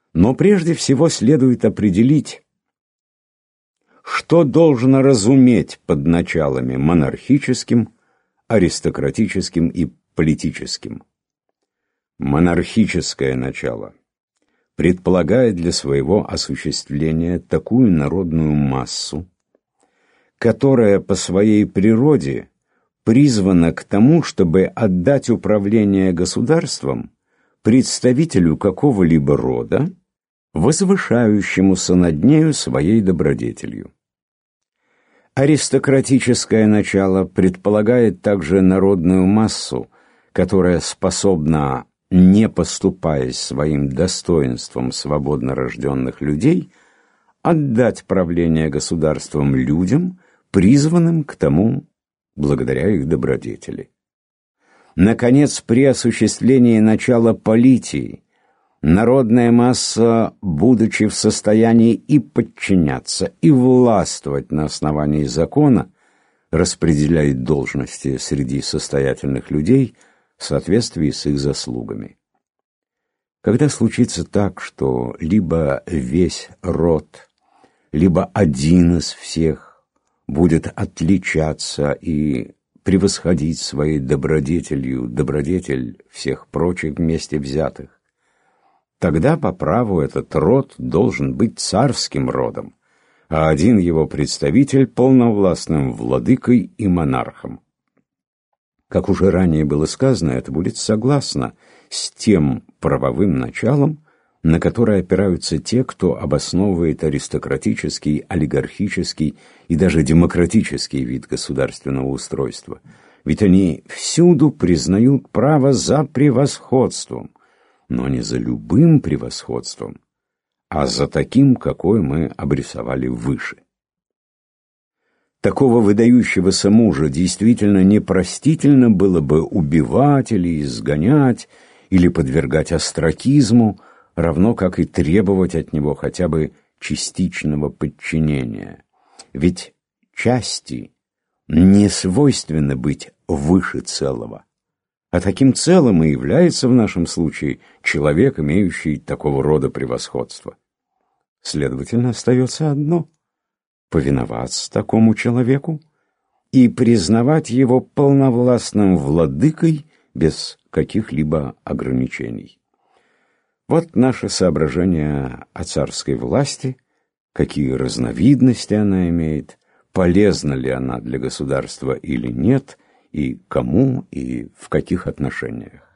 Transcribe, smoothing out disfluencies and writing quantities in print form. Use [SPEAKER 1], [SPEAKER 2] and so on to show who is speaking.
[SPEAKER 1] Но прежде всего следует определить, что должно разуметь под началами монархическим, аристократическим и политическим. Монархическое начало предполагает для своего осуществления такую народную массу, которая по своей природе призвана к тому, чтобы отдать управление государством представителю какого-либо рода, возвышающемуся над нею своей добродетелью. Аристократическое начало предполагает также народную массу, которая способна, не поступаясь своим достоинством свободно рожденных людей, отдать правление государством людям, призванным к тому благодаря их добродетели. Наконец, при осуществлении начала политии, народная масса, будучи в состоянии и подчиняться, и властвовать на основании закона, распределяет должности среди состоятельных людей в соответствии с их заслугами. Когда случится так, что либо весь род, либо один из всех будет отличаться и превосходить своей добродетелью добродетель всех прочих вместе взятых, тогда по праву этот род должен быть царским родом, а один его представитель полновластным владыкой и монархом. Как уже ранее было сказано, это будет согласно с тем правовым началом, на которое опираются те, кто обосновывает аристократический, олигархический и даже демократический вид государственного устройства. Ведь они всюду признают право за превосходством, но не за любым превосходством, а за таким, какое мы обрисовали выше. Такого выдающегося мужа действительно непростительно было бы убивать или изгонять, или подвергать остракизму, равно как и требовать от него хотя бы частичного подчинения. Ведь части не свойственно быть выше целого. А таким целым и является в нашем случае человек, имеющий такого рода превосходство. Следовательно, остается одно — повиноваться такому человеку и признавать его полновластным владыкой без каких-либо ограничений. Вот наше соображение о царской власти, какие разновидности она имеет, полезна ли она для государства или нет, и кому, и в каких отношениях.